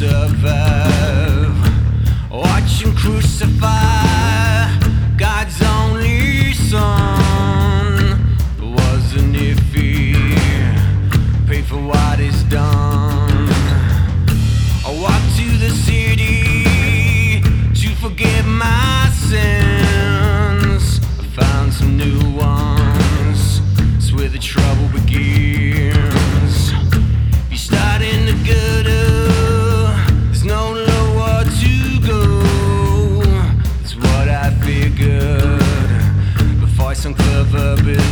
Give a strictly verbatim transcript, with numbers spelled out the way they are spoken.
survive. Watch him crucify God's only son. Wasn't if he paid for what he's done. I walked to the city to forget my sins. I found some new ones. It's where the trouble begins. You start in the gutter, there's no lower to go. That's what I figured before some clever business.